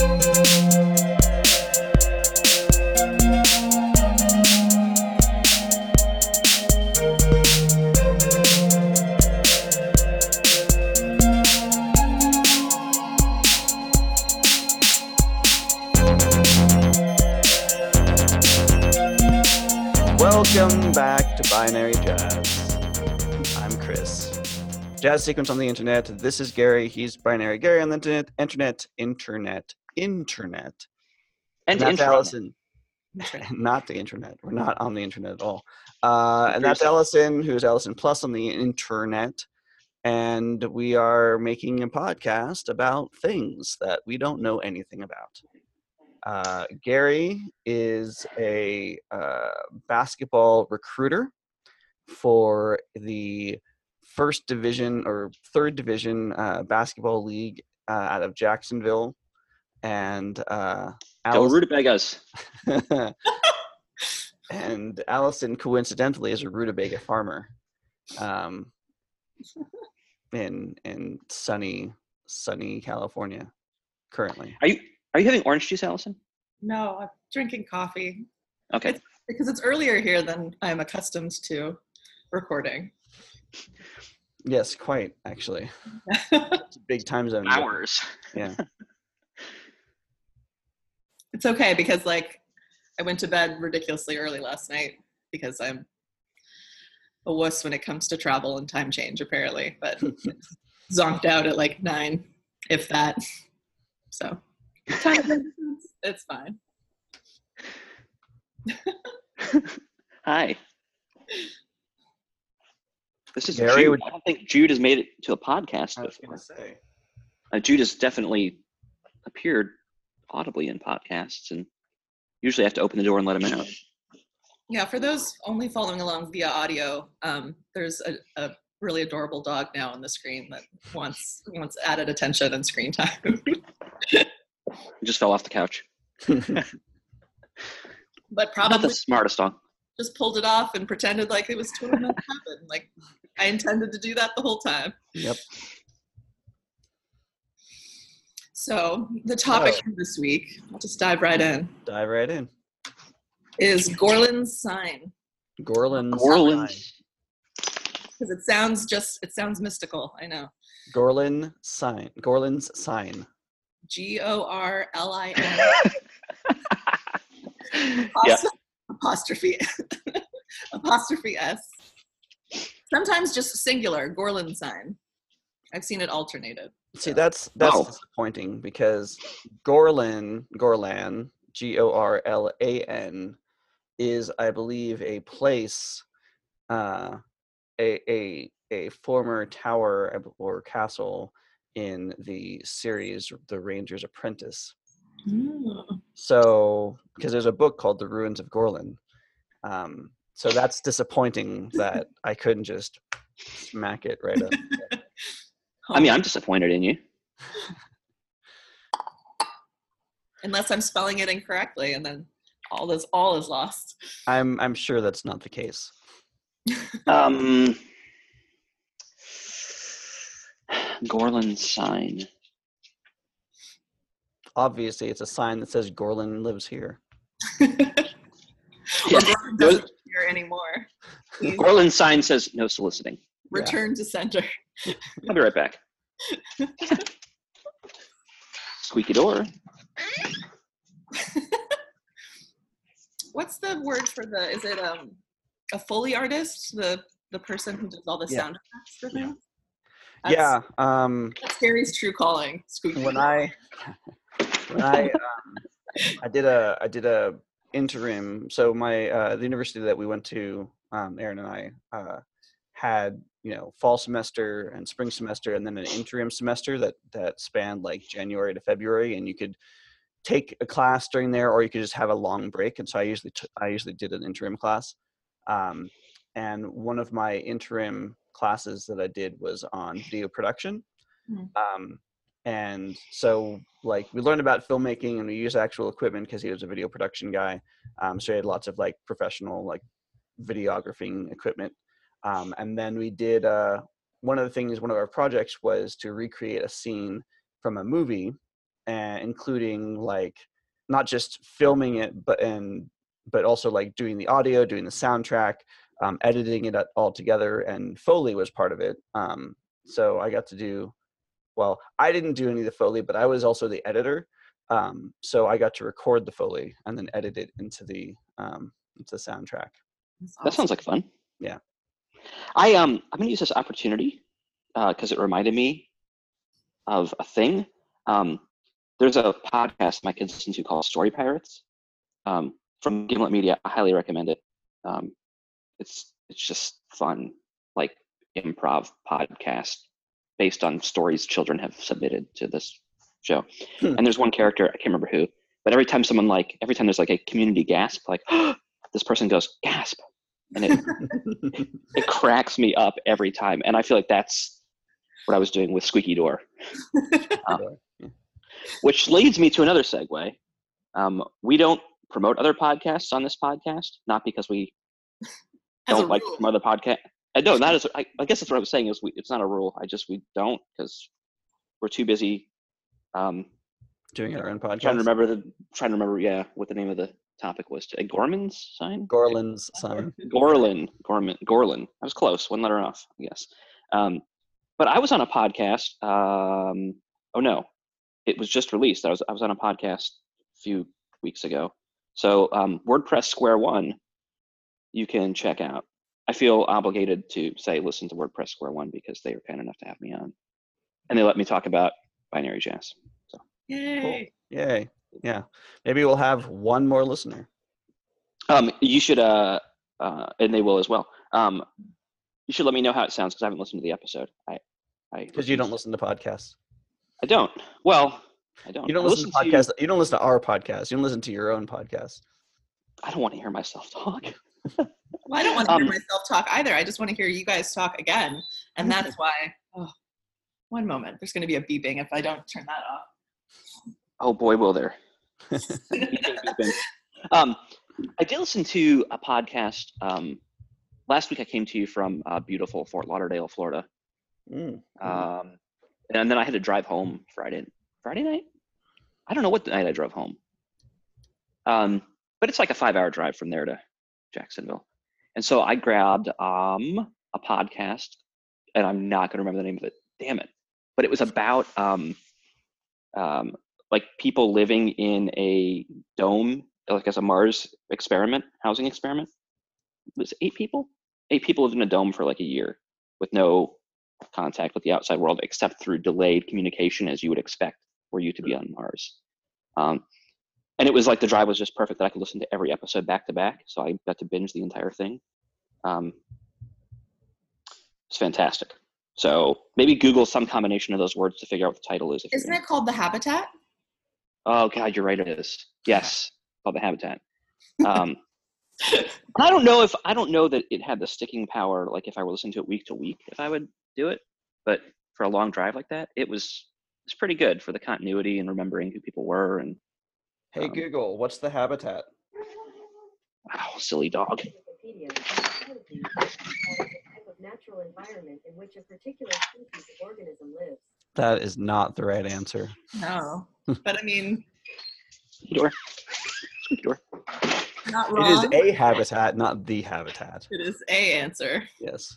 Welcome back to Binary Jazz. I'm Chris. Jazz sequence on the internet. This is Gary. He's Binary Gary on the internet. And that's Allison. Not the internet. We're not on the internet at all. And that's Allison, who's Allison Plus on the internet. And we are making a podcast about things that we don't know anything about. Gary is a basketball recruiter for the first division or third division basketball league out of Jacksonville. And Go Rutabagas. And Allison, coincidentally, is a rutabaga farmer in sunny California currently. Are you having orange juice, Allison? No, I'm drinking coffee. Okay. Because it's earlier here than I'm accustomed to recording. Yes, quite, actually. It's a big time zone. Hours. Yeah. It's okay because, I went to bed ridiculously early last night because I'm a wuss when it comes to travel and time change, apparently. But zonked out at 9, if that. So, it's fine. Hi. This is Gary, Jude. I don't think Jude has made it to a podcast I was before. going to say. Jude has definitely appeared audibly in podcasts, and usually I have to open the door and let him out. Yeah, for those only following along via audio, there's a really adorable dog now on the screen that wants added attention and screen time. He just fell off the couch. But Not probably the smartest dog. just pulled it off and pretended like it was totally not happened. I intended to do that the whole time. Yep. So the topic for this week, I'll just dive right in, Dive right in. is Gorlins sign. Gorlins. Because it sounds mystical, I know. Gorlins sign. Gorlin. Yeah. Apostrophe S. Sometimes just singular, Gorlin sign. I've seen it alternated. See, that's disappointing because Gorlan, Gorlan, is, I believe, a place, a former tower or castle in the series The Ranger's Apprentice. So, because there's a book called The Ruins of Gorlan. So that's disappointing that I couldn't just smack it right up. I mean, I'm disappointed in you. Unless I'm spelling it incorrectly, and then all is lost. I'm sure that's not the case. Gorlin sign. Obviously, it's a sign that says Gorlan lives here. Gorlin doesn't here anymore. Gorlin sign says no soliciting. Return to center. I'll be right back. Squeaky door. What's the word for is it a Foley artist? The person who does all the sound effects for things? That's Gary's true calling. Squeaky when I did a interim. So my the university that we went to, Aaron and I had fall semester and spring semester, and then an interim semester that spanned January to February, and you could take a class during there, or you could just have a long break. And so I usually did an interim class, and one of my interim classes that I did was on video production. And so we learned about filmmaking, and we used actual equipment because he was a video production guy. So he had lots of professional videographing equipment. And then we did one of our projects was to recreate a scene from a movie and including like not just filming it, but also like doing the audio, doing the soundtrack, editing it all together, and Foley was part of it. So I got to do, well, I didn't do any of the Foley, but I was also the editor. So I got to record the Foley and then edit it into the soundtrack. That's That sounds awesome. like fun. Yeah. I'm going to use this opportunity because it reminded me of a thing. There's a podcast my kids listen to called Story Pirates from Gimlet Media. I highly recommend it. It's just fun, like improv podcast based on stories children have submitted to this show. And there's one character, I can't remember who, but every time there's like a community gasp, like this person goes gasp, and it cracks me up every time. And I feel like that's what I was doing with Squeaky Door. Which leads me to another segue. We don't promote other podcasts on this podcast, not because we don't like from other podcasts. No, not as I guess that's what I was saying. Is it's not a rule. We don't because we're too busy doing our own podcast. Trying to remember, yeah, what the name of the topic was. Gorman's sign. Gorlin's sign. Gorlin. I was close. One letter off, I guess. But I was on a podcast. Oh no, it was just released. I was on a podcast a few weeks ago. So WordPress Square One, you can check out. I feel obligated to say listen to WordPress Square One because they were kind enough to have me on, and they let me talk about binary jazz. So Yay! Cool. Yay! Yeah, maybe we'll have one more listener. You should, and they will as well. You should let me know how it sounds because I haven't listened to the episode. Because you don't listen to podcasts. I don't. Well, I don't. You don't listen to podcasts. You don't listen to our podcast. You don't listen to your own podcast. I don't want to hear myself talk. Well, I don't want to hear myself talk either. I just want to hear you guys talk again. And that's why, one moment, there's going to be a beeping if I don't turn that off. Oh boy, will there. I did listen to a podcast. Last week I came to you from beautiful Fort Lauderdale, Florida. And then I had to drive home Friday night? I don't know what night I drove home. But it's like a 5-hour drive from there to Jacksonville. And so I grabbed a podcast, and I'm not going to remember the name of it. Damn it. But it was about like people living in a dome, like as a Mars housing experiment. It was 8 people? 8 people lived in a dome for like a year with no contact with the outside world except through delayed communication, as you would expect were you to be on Mars. And it was like the drive was just perfect that I could listen to every episode back to back. So I got to binge the entire thing. It's fantastic. So maybe Google some combination of those words to figure out what the title is. Isn't it called The Habitat? Oh God, you're right. It is. Yes, called The Habitat. I don't know that it had the sticking power. Like if I were listening to it week to week, if I would do it, but for a long drive like that, it's pretty good for the continuity and remembering who people were. And hey Google, what's the habitat? Oh, silly dog. Natural environment in which a particular species of organism lives. That is not the right answer. No, but I mean, Squeaky door. Not wrong. It is a habitat, not the habitat. It is a answer. Yes.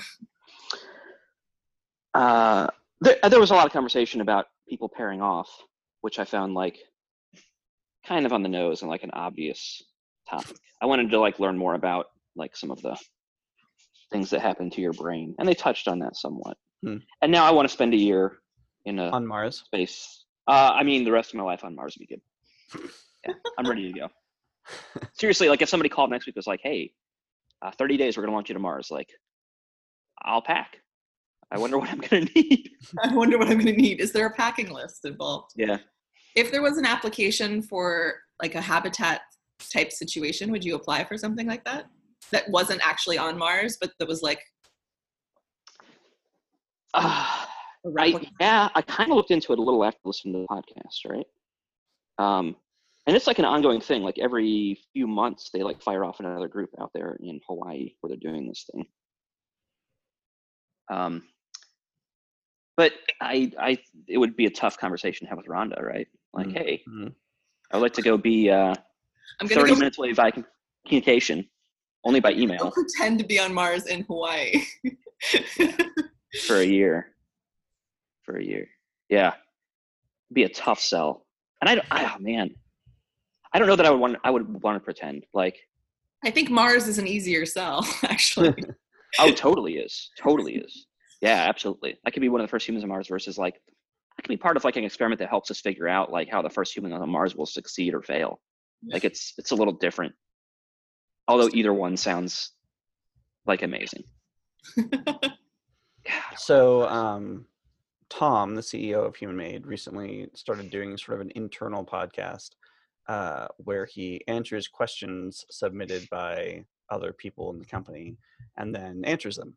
There was a lot of conversation about people pairing off, which I found like kind of on the nose and like an obvious topic. I wanted to like learn more about like some of the things that happen to your brain, and they touched on that somewhat. And now I want to spend a year on Mars space. I mean, the rest of my life on Mars would be good. Yeah, I'm ready to go. Seriously, like if somebody called next week was like, "Hey, 30 days, we're gonna launch you to Mars," like, I'll pack. I wonder what I'm gonna need. I wonder what I'm gonna need. Is there a packing list involved? Yeah. If there was an application for like a habitat type situation, would you apply for something like that? That wasn't actually on Mars, but that was like I kind of looked into it a little after listening to the podcast, right? And it's like an ongoing thing. Like every few months, they like fire off another group out there in Hawaii where they're doing this thing. But it would be a tough conversation to have with Rhonda, right? Like, hey, I would like to go be I'm gonna 30 go minutes away by communication, only by I'll email pretend to be on Mars in Hawaii. for a year. Yeah, be a tough sell. And oh man, I don't know that I would want to pretend like. I think Mars is an easier sell, actually. Oh, totally is. Yeah, absolutely. I could be one of the first humans on Mars versus like, I could be part of like an experiment that helps us figure out like how the first human on Mars will succeed or fail. Like it's a little different. Although either one sounds like amazing. So, Tom, the CEO of Human Made, recently started doing sort of an internal podcast where he answers questions submitted by other people in the company and then answers them.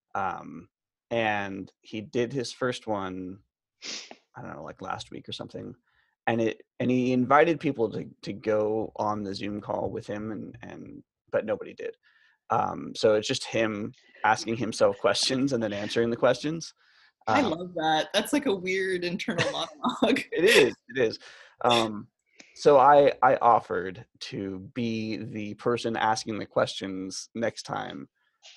And he did his first one, I don't know, like last week or something. And he invited people to go on the Zoom call with him, but nobody did. So it's just him asking himself questions and then answering the questions. I love that. That's like a weird internal monologue. It is. So I offered to be the person asking the questions next time,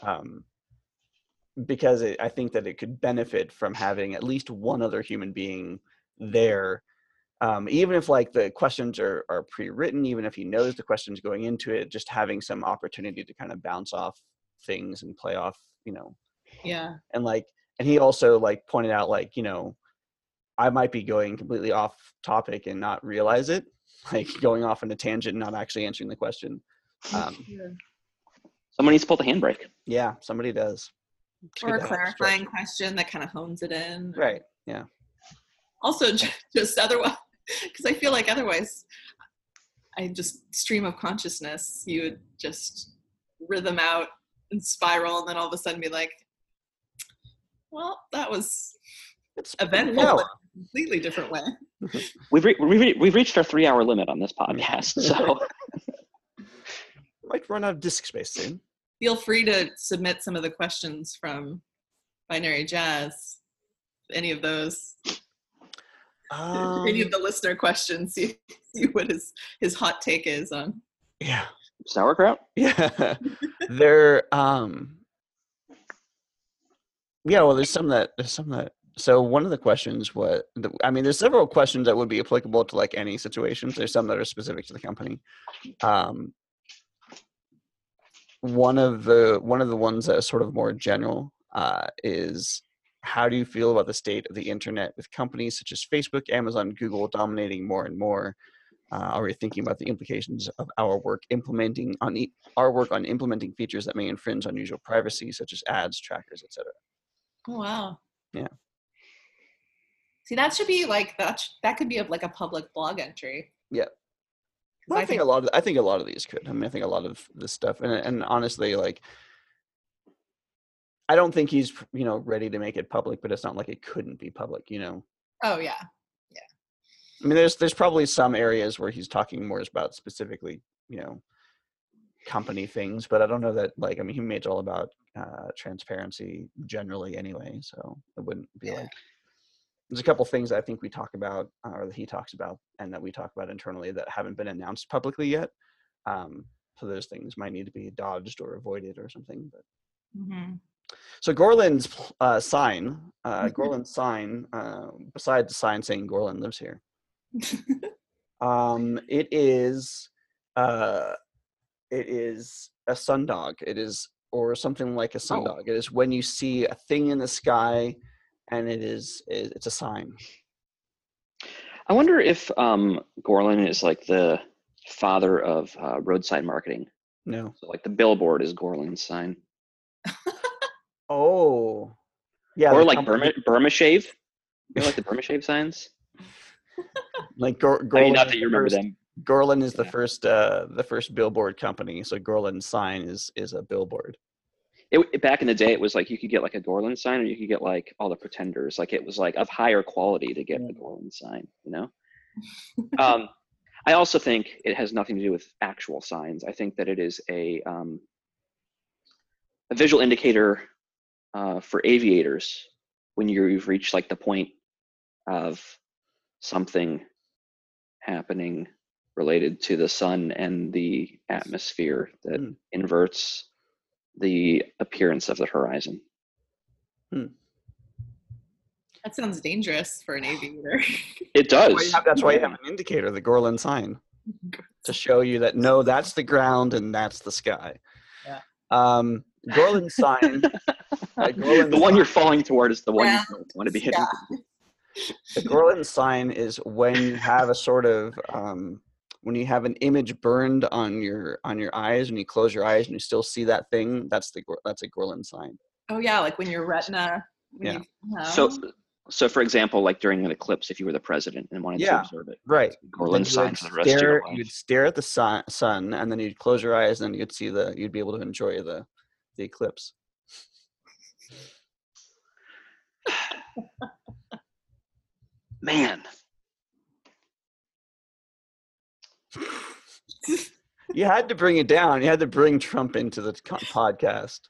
because I think that it could benefit from having at least one other human being there. Even if like the questions are pre-written, even if he knows the questions going into it, just having some opportunity to kind of bounce off things and play off, Yeah. And he also like pointed out like, I might be going completely off topic and not realize it, like going off on a tangent and not actually answering the question. Someone needs to pull the handbrake. Yeah, somebody does. Or a clarifying question that kind of hones it in. Right. Yeah. Also, just otherwise, because I feel like otherwise, I just stream of consciousness, you would just rhythm out and spiral, and then all of a sudden be like, well, that was eventful, but in a completely different way. We've reached our 3-hour limit on this podcast, so might run out of disk space soon. Feel free to submit some of the questions from Binary Jazz. Any of those. Any of the listener questions, see what his hot take is on. Yeah. Sauerkraut? Yeah. There yeah, well there's some that so one of the questions there's several questions that would be applicable to like any situations. There's some that are specific to the company. One of the ones that is sort of more general is, how do you feel about the state of the internet with companies such as Facebook, Amazon, Google dominating more and more? Are we thinking about the implications of our work on implementing features that may infringe on user privacy, such as ads, trackers, etc.? Oh wow. Yeah. See, that should be like that could be like a public blog entry. Yeah. Well, I think a lot of these could. I mean, I think a lot of this stuff, and honestly, like, I don't think he's ready to make it public, but it's not like it couldn't be public, Oh yeah. I mean, there's probably some areas where he's talking more about specifically, company things, but I don't know that he made all about transparency generally anyway, so it wouldn't be like. There's a couple things that I think we talk about, or that he talks about, and that we talk about internally that haven't been announced publicly yet. So those things might need to be dodged or avoided or something. But so Gorland's sign, besides the sign saying Gorland lives here, it is a sundog. It is, or something like a sundog. It is when you see a thing in the sky, and it's a sign. I wonder if Gorland is like the father of roadside marketing. No. So like the billboard is Gorland's sign. Oh. Yeah. Or like Burma Shave. You know, like the Burma Shave signs? Like Gorland. I mean, not that you remember them. Gorland is the first billboard company. So Gorland's sign is a billboard. Back in the day, it was like you could get like a Gorland sign, or you could get like all the Pretenders. Like it was like of higher quality to get the Gorland sign, I also think it has nothing to do with actual signs. I think that it is a visual indicator for aviators when you've reached like the point of something happening related to the sun and the atmosphere that inverts the appearance of the horizon. That sounds dangerous for an aviator. It does. That's why you have an indicator, the Gorlin sign, to show you that no, that's the ground and that's the sky. Yeah. Gorlin sign. The one you're falling toward is the one you don't want to be hitting. The Gorlin sign is when you have a sort of when you have an image burned on your eyes, when you close your eyes and you still see that thing, that's a Gorlin sign. Oh yeah, like when your retina. So for example, like during an eclipse, if you were the president and wanted to observe it, right? Gorlin sign for the rest of your life. You'd stare at the sun, and then you'd close your eyes, and then you'd be able to enjoy the eclipse. Man. You had to bring it down. You had to bring Trump into the podcast.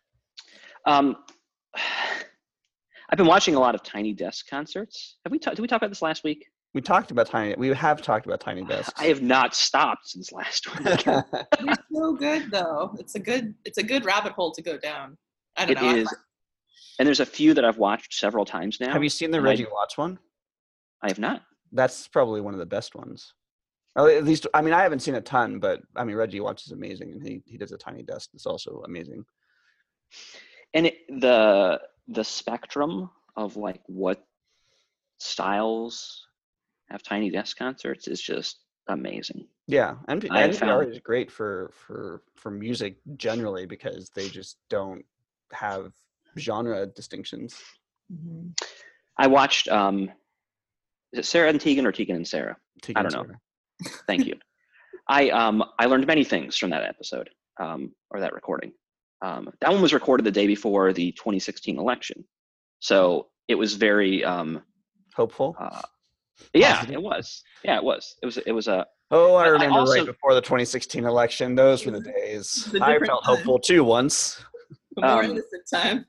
I've been watching a lot of Tiny Desk concerts. Did we talk about this last week? We have talked about Tiny Desks. I have not stopped since last week. It's so good though. It's a good rabbit hole to go down. I don't know. It is. And there's a few that I've watched several times now. Have you seen the Reggie Watts one? I have not. That's probably one of the best ones. Or at least, I mean, I haven't seen a ton, but I mean, Reggie Watts is amazing, and he does a Tiny Desk. It's also amazing. And the spectrum of like what styles have Tiny Desk concerts is just amazing. Yeah, and NPR is great for music generally because they just don't have genre distinctions. Mm-hmm. I watched is it Sarah and Tegan or Tegan and Sarah? I don't know. Thank you. I learned many things from that episode or that recording. That one was recorded the day before the 2016 election, so it was very hopeful. Yeah, it was. Yeah, it was. It was a. Oh, I remember right before the 2016 election. Those were the days. I felt hopeful too once. More innocent time.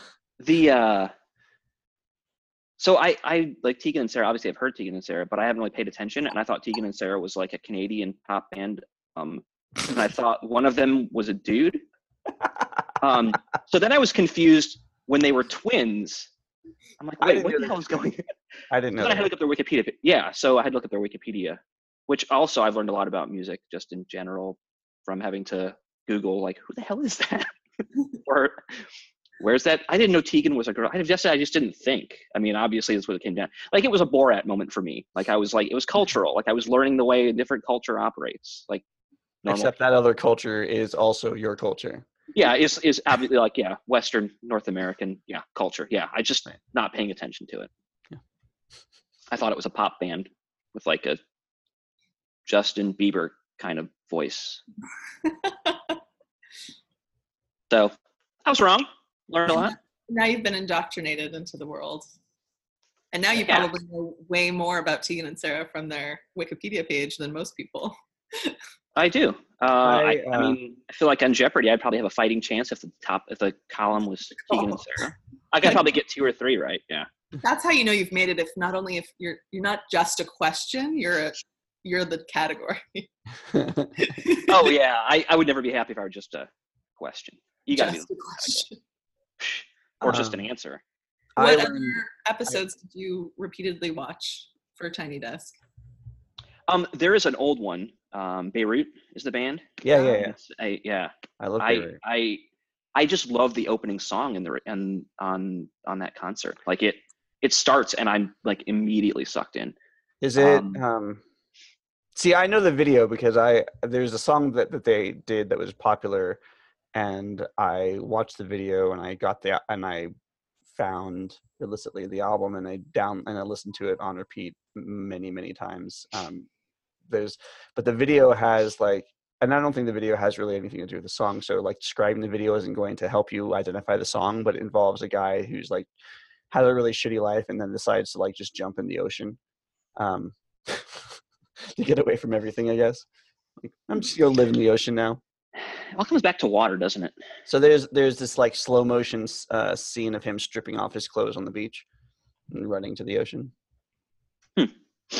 So I like Tegan and Sarah. Obviously, I've heard Tegan and Sarah, but I haven't really paid attention. And I thought Tegan and Sarah was like a Canadian pop band. And I thought one of them was a dude. So then I was confused when they were twins. I'm like, wait, what the hell is going on? I didn't know. Then I had to look up their Wikipedia. Yeah, so I had to look up their Wikipedia, which also I've learned a lot about music just in general from having to Google, like, who the hell is that? Or where's that? I didn't know Tegan was a girl. I just didn't think. I mean, obviously that's what it came down. Like, it was a Borat moment for me. Like, I was like, it was cultural. Like, I was learning the way a different culture operates. Like, normal. Except that other culture is also your culture. Yeah, is obviously like, yeah, Western North American, yeah, culture. Yeah, I just not paying attention to it. Yeah. I thought it was a pop band with like a Justin Bieber kind of voice. So I was wrong. Learned a lot. Now you've been indoctrinated into the world. And now you probably know way more about Tegan and Sarah from their Wikipedia page than most people. I do. I mean, I feel like on Jeopardy, I'd probably have a fighting chance if the column was Tegan and Sarah. I could probably get 2 or 3 right. Yeah. That's how you know you've made it. If you're not just a question, you're the category. Oh yeah, I would never be happy if I were just a question. You got to be a question. Or just an answer. What other episodes did you repeatedly watch for Tiny Desk? There is an old one. Beirut is the band. Yeah. I love Beirut. I just love the opening song on that concert. Like it starts and I'm like immediately sucked in. Is it? See, I know the video because there's a song that they did that was popular, and I watched the video and I found illicitly the album and I listened to it on repeat many times. But the video has and I don't think the video has really anything to do with the song. So like describing the video isn't going to help you identify the song, but it involves a guy who's like has a really shitty life and then decides to like just jump in the ocean to get away from everything, I guess. Like, I'm just gonna live in the ocean now. It all comes back to water, doesn't it? So there's this like slow motion scene of him stripping off his clothes on the beach. and running to the ocean. I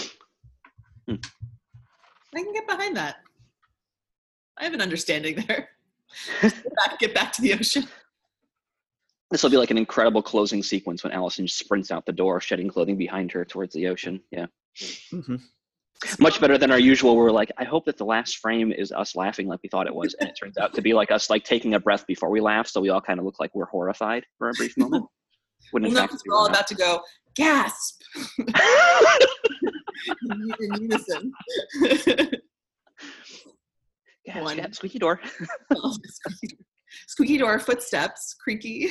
can get behind that. I have an understanding there. Get back to the ocean. This will be like an incredible closing sequence when Allison sprints out the door, shedding clothing behind her towards the ocean. Yeah. Mm-hmm. Much better than our usual. We're like, I hope that the last frame is us laughing like we thought it was. And it turns out to be like us like taking a breath before we laugh. So we all kind of look like we're horrified for a brief moment. When in fact, we're all about to go, gasp! in unison. Yeah, squeaky door. Squeaky door, footsteps, creaky.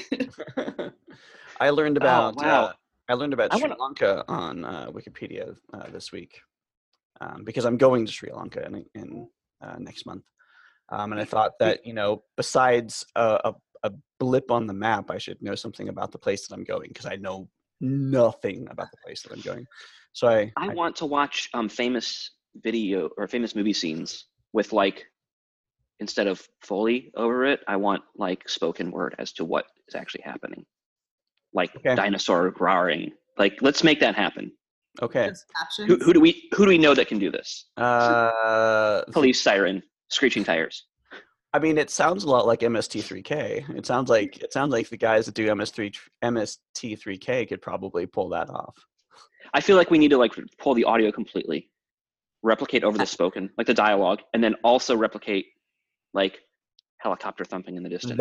I learned about wow. Sri Lanka on Wikipedia this week because I'm going to Sri Lanka in next month, and I thought that besides a blip on the map, I should know something about the place that I'm going because I know nothing about the place that I'm going. So I want to watch famous video or famous movie scenes with like, instead of Foley over it, I want like spoken word as to what is actually happening. Like dinosaur growling. Like, let's make that happen. Okay. Who do we know that can do this? Police siren, screeching tires. I mean, it sounds a lot like MST3K. It sounds like the guys that do MST3K could probably pull that off. I feel like we need to like pull the audio completely, replicate over the spoken, like the dialogue, and then also replicate like helicopter thumping in the distance.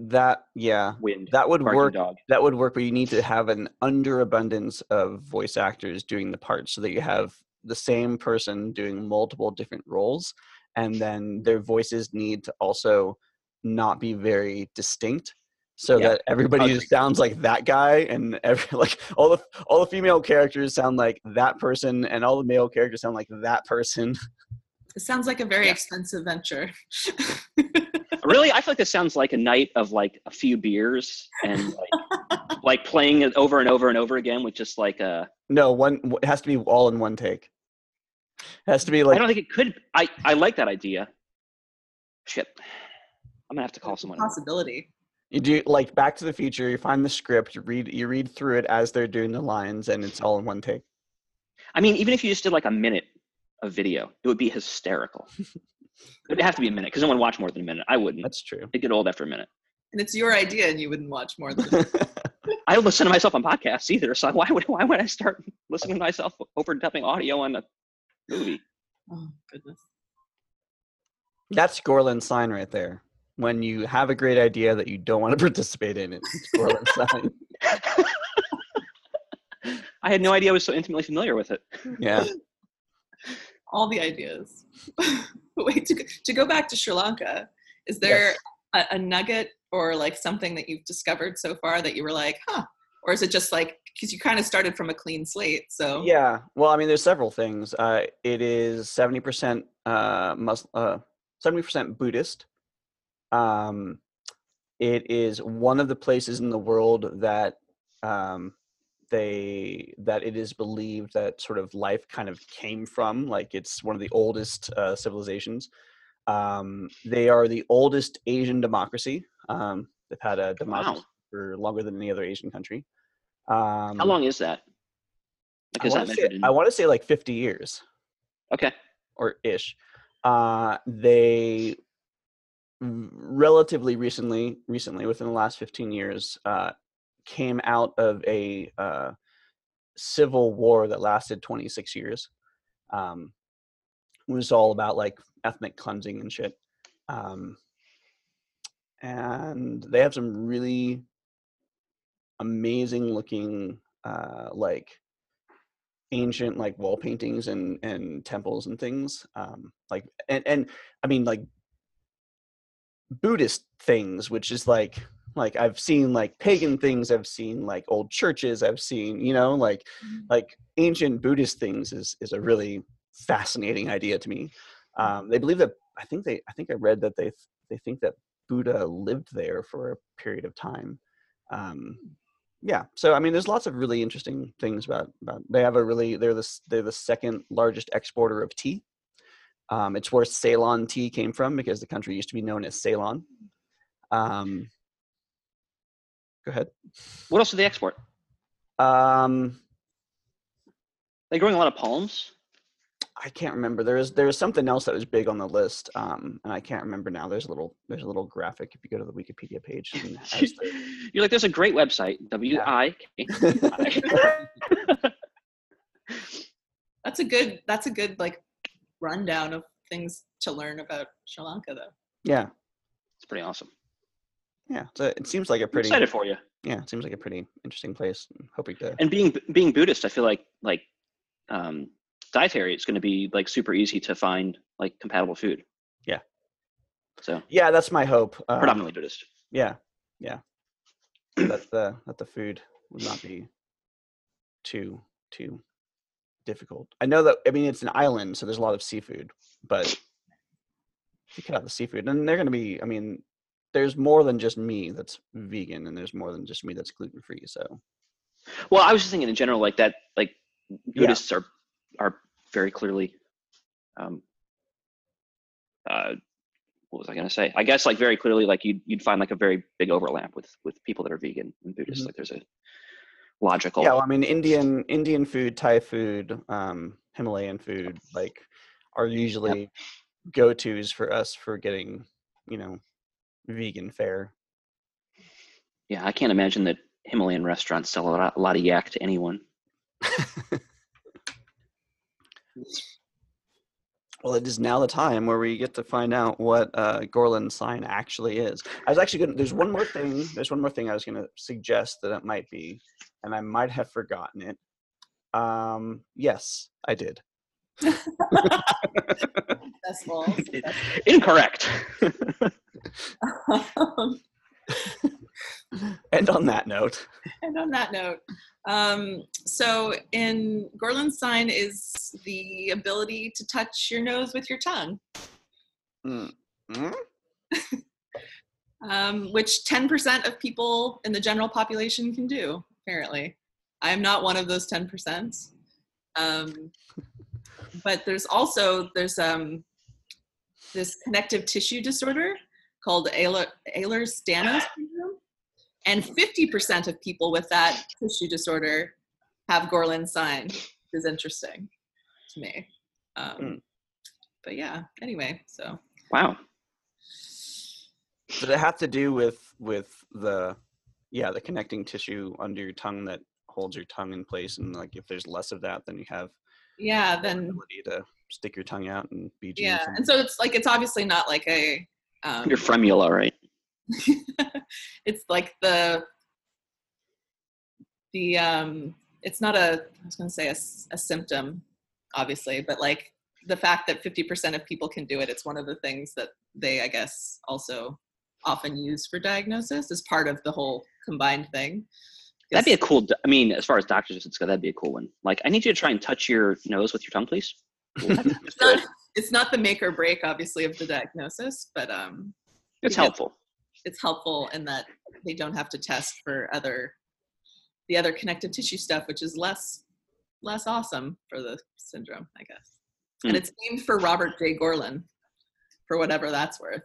Wind. That would work. Dog. That would work, but you need to have an underabundance of voice actors doing the parts so that you have the same person doing multiple different roles, and then their voices need to also not be very distinct, so that everybody just sounds like that guy, and all the female characters sound like that person, and all the male characters sound like that person. It sounds like a very expensive venture. Really, I feel like this sounds like a night of like a few beers and like playing it over and over and over again with just like a. No, it has to be all in one take. It has to be like. I don't think it could. I like that idea. Shit, I'm gonna have to call someone. Possibility. You do like Back to the Future. You find the script. You read through it as they're doing the lines, and it's all in one take. I mean, even if you just did like a minute of video, it would be hysterical. It'd have to be a minute because no one would watch more than a minute. I wouldn't. That's true. It'd get old after a minute. And it's your idea, and you wouldn't watch more than a minute. I don't listen to myself on podcasts either, so why would I start listening to myself overdubbing audio on a movie? Oh goodness. That's Gorland's sign right there. When you have a great idea that you don't want to participate in it, it's Gorland's sign. I had no idea I was so intimately familiar with it. Yeah. All the ideas. But wait, to go back to Sri Lanka, is there a nugget or like something that you've discovered so far that you were like, huh? Or is it just like, because you kind of started from a clean slate, so. Yeah, well, I mean, there's several things. It is 70% 70% Buddhist. It is one of the places in the world that it is believed that sort of life kind of came from. Like, it's one of the oldest civilizations. They are the oldest Asian democracy. They've had a democracy for longer than any other Asian country. How long is that? I want to say like 50 years. Okay. Or ish. They relatively recently, within the last 15 years, came out of a civil war that lasted 26 years. It was all about like ethnic cleansing and shit. And they have some really amazing looking like ancient like wall paintings and temples and things. Like and I mean like Buddhist things, which is like I've seen like pagan things, I've seen like old churches, I've seen, like ancient Buddhist things is a really fascinating idea to me. They believe that I think I read that they think that Buddha lived there for a period of time. Yeah, so I mean, there's lots of really interesting things about they're the second largest exporter of tea. It's where Ceylon tea came from because the country used to be known as Ceylon. Go ahead. What else do they export? Like growing a lot of palms. I can't remember. There was something else that was big on the list, and I can't remember now. There's a little graphic if you go to the Wikipedia page. And You're like, there's a great website, WIK. That's a good like rundown of things to learn about Sri Lanka, though. Yeah, It's pretty awesome. yeah. So it seems like a I'm pretty excited for you. yeah. It seems like a pretty interesting place. I'm hoping to. And being Buddhist, I feel like dietary, it's going to be like super easy to find like compatible food. Yeah. So Yeah, that's my hope. predominantly Buddhist. Yeah, that the food would not be too difficult. I know that. I mean, it's an island, so there's a lot of seafood, but if you cut out the seafood, and they're going to be. I mean, there's more than just me that's vegan, and there's more than just me that's gluten free. So. Well, I was just thinking in general, like that, like Buddhists are very clearly, what was I going to say? I guess like very clearly, like you'd find like a very big overlap with people that are vegan and Buddhist. Mhm. Like there's a logical. Yeah, well, I mean, Indian food, Thai food, Himalayan food, like, are usually go-tos for us for getting, vegan fare. Yeah, I can't imagine that Himalayan restaurants sell a lot of yak to anyone. Well, it is now the time where we get to find out what Gorlin sign actually is. I was actually going to, there's one more thing I was going to suggest that it might be, and I might have forgotten it. Yes, I did. Successful. Incorrect. And on that note. So in Gorlin's sign is the ability to touch your nose with your tongue, which 10% of people in the general population can do, apparently. I am not one of those 10%. But there's this connective tissue disorder called Ehlers-Danlos syndrome. And 50% of people with that tissue disorder have Gorlin's sign, which is interesting to me. But yeah, anyway, so. Wow. Does it have to do with the connecting tissue under your tongue that holds your tongue in place, and like if there's less of that, then you have then ability to stick your tongue out and be and so it's obviously not like a your fremula, right? It's like it's not I was going to say a symptom, obviously, but like the fact that 50% of people can do it, it's one of the things that they, I guess, also often use for diagnosis as part of the whole combined thing. That'd be a cool, I mean, as far as doctors go, that'd be a cool one. Like, I need you to try and touch your nose with your tongue, please. It's not the make or break, obviously, of the diagnosis, but it's helpful. It's helpful in that they don't have to test for the other connective tissue stuff, which is less awesome for the syndrome, I guess. And it's named for Robert J. Gorlin, for whatever that's worth.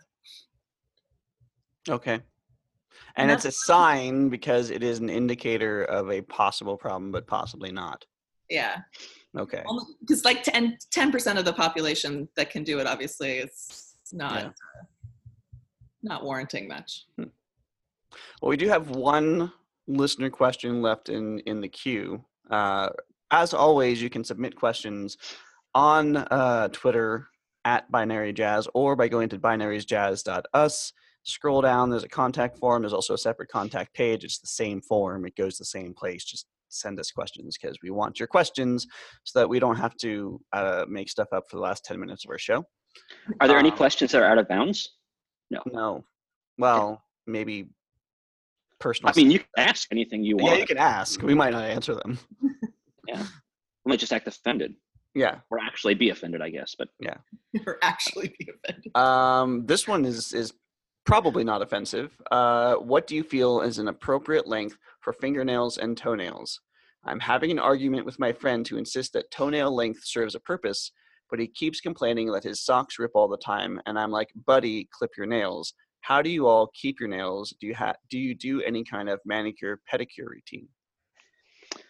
Okay. And it's a sign because it is an indicator of a possible problem, but possibly not. Yeah. Okay. Because like 10% of the population that can do it, obviously, it's not warranting much. Well, we do have one listener question left in the queue. As always, you can submit questions on Twitter at BinaryJazz or by going to binariesjazz.us. Scroll down, there's a contact form. There's also a separate contact page. It's the same form. It goes to the same place. Just send us questions because we want your questions so that we don't have to make stuff up for the last 10 minutes of our show. Are there any questions that are out of bounds? No. Well, maybe personal. I mean, you can ask anything you want. Yeah, you can ask. We might not answer them. Yeah. We might just act offended. Yeah. Or actually be offended, I guess. But yeah. Or actually be offended. This one is probably not offensive. What do you feel is an appropriate length for fingernails and toenails? I'm having an argument with my friend who insists that toenail length serves a purpose, but he keeps complaining that his socks rip all the time, and I'm like, buddy, clip your nails. How do you all keep your nails? Do you do any kind of manicure pedicure routine?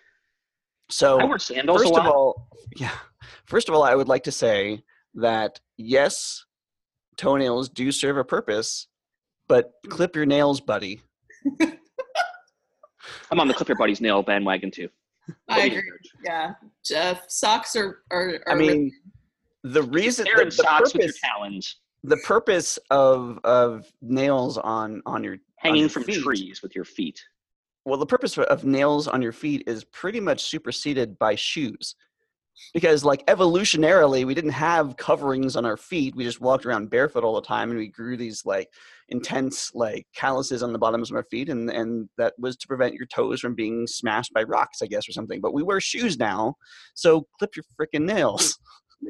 So I wear sandals a first lot. of all, first of all, I would like to say that yes, toenails do serve a purpose, but clip your nails, buddy. I'm on the Clip Your Buddy's nail bandwagon too. I agree. Yeah, socks are. I mean, the reason They're in the socks with your purpose, talons, the purpose of nails on your hanging your from feet, trees with your feet. well, the purpose of nails on your feet is pretty much superseded by shoes. Because like evolutionarily, we didn't have coverings on our feet. We just walked around barefoot all the time, and we grew these like intense like calluses on the bottoms of our feet, and that was to prevent your toes from being smashed by rocks, I guess, or something. But we wear shoes now, so clip your freaking nails.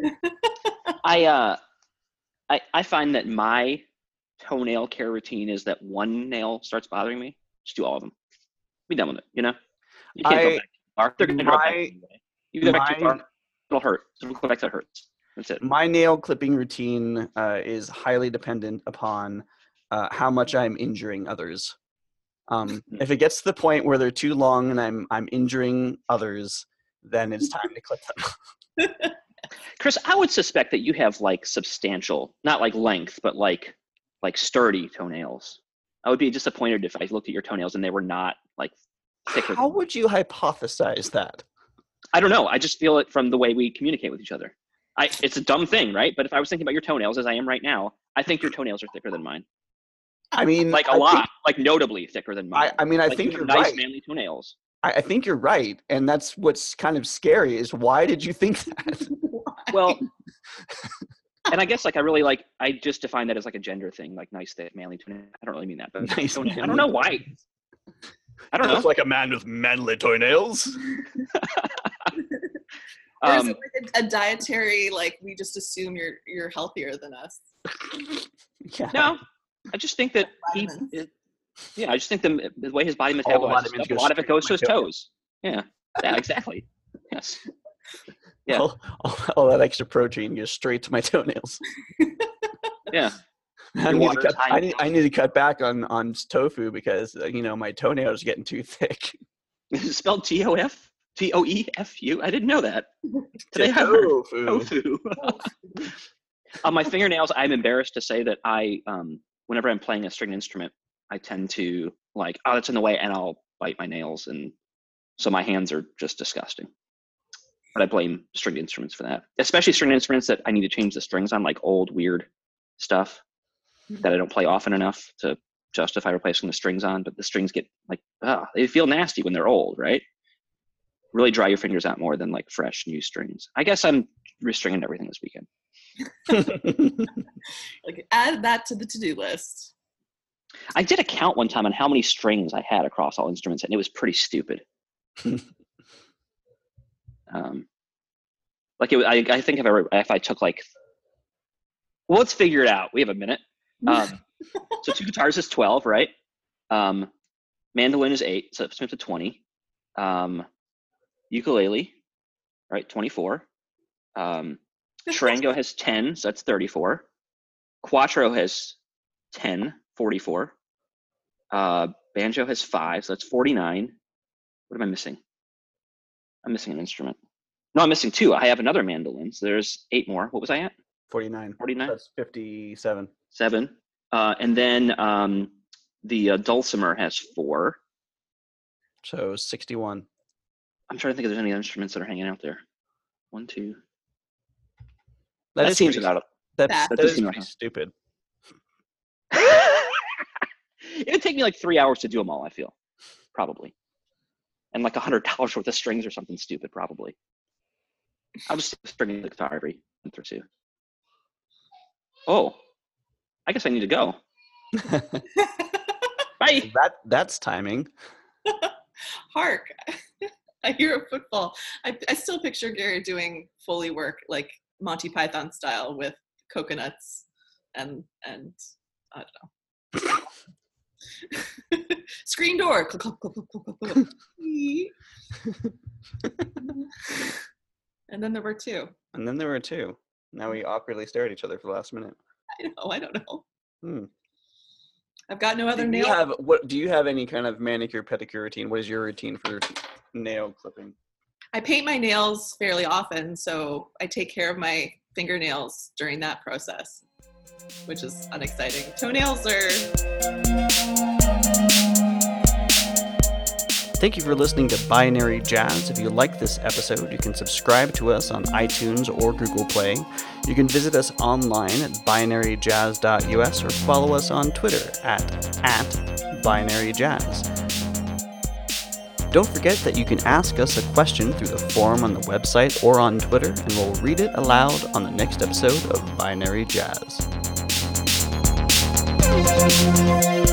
I find that my toenail care routine is that one nail starts bothering me, just do all of them. Be done with it. You know, you can't go back too far. They're going to grow back anyway. You go back too far, it'll hurt. It'll go back to hurts. That's it. My nail clipping routine is highly dependent upon how much I'm injuring others. If it gets to the point where they're too long and I'm injuring others, then it's time to clip them. Chris, I would suspect that you have like substantial, not like length, but like sturdy toenails. I would be disappointed if I looked at your toenails and they were not like thicker. How would you hypothesize that? I don't know. I just feel it from the way we communicate with each other. It's a dumb thing, right? But if I was thinking about your toenails as I am right now, I think your toenails are thicker than mine. I mean, like a lot, like notably thicker than mine. I mean, I like think you're nice, right. manly toenails. I think you're right, and that's what's kind of scary. Is why did you think that? Well, and I guess like I just define that as like a gender thing, like nice, thick, manly toenails. I don't really mean that, but Nice, I don't know why. I don't know. Looks like a man with manly toenails. Or is it like a dietary, like we just assume you're healthier than us? Yeah. No, I just think that I just think the way his body metabolizes stuff, a lot of it goes to his toes. Yeah, exactly. Yes. Yeah. All that extra protein goes straight to my toenails. Yeah. I need to cut back on tofu because my toenails are getting too thick. Is it spelled TOEFU? I didn't know that. Today Tofu. On my fingernails, I'm embarrassed to say that whenever I'm playing a stringed instrument, I tend to like, oh, that's in the way, and I'll bite my nails, and so my hands are just disgusting. But I blame stringed instruments for that, especially stringed instruments that I need to change the strings on, like old weird stuff that I don't play often enough to justify replacing the strings on. But the strings get like, they feel nasty when they're old, right? Really dry your fingers out more than like fresh new strings. I guess I'm restringing everything this weekend. Like add that to the to-do list. I did a count one time on how many strings I had across all instruments, and it was pretty stupid. I think if I took like, well, let's figure it out. We have a minute. So 2 guitars is 12, right? Mandolin is 8, so it's up to 20. Ukulele, right? 24. Charango has 10, so that's 34. Quattro has 10, 44. Banjo has 5, so that's 49. What am I missing? I'm missing an instrument. No, I'm missing 2. I have another mandolin, so there's 8 more. What was I at? 49. 49? That's 57. 7. And then the dulcimer has 4. So 61. I'm trying to think if there's any instruments that are hanging out there. 1, 2. That seems pretty, about that that is seem pretty right. stupid. It would take me like 3 hours to do them all, I feel. Probably. And like $100 worth of strings or something stupid, probably. I'll just string the guitar every month or 2. Oh, I guess I need to go. Bye. That's timing. Hark. I hear a football. I still picture Gary doing Foley work like Monty Python style with coconuts and I don't know. Screen door. Click, click, click, click, click, click. And then there were 2. And then there were 2. Now we awkwardly stare at each other for the last minute. I don't know. Hmm. I've got no other nail. Do you have any kind of manicure pedicure routine? What is your routine for nail clipping? I paint my nails fairly often, so I take care of my fingernails during that process, which is unexciting. Toenails are... Thank you for listening to Binary Jazz. If you like this episode, you can subscribe to us on iTunes or Google Play. You can visit us online at binaryjazz.us or follow us on Twitter at binaryjazz. Don't forget that you can ask us a question through the forum on the website or on Twitter, and we'll read it aloud on the next episode of Binary Jazz.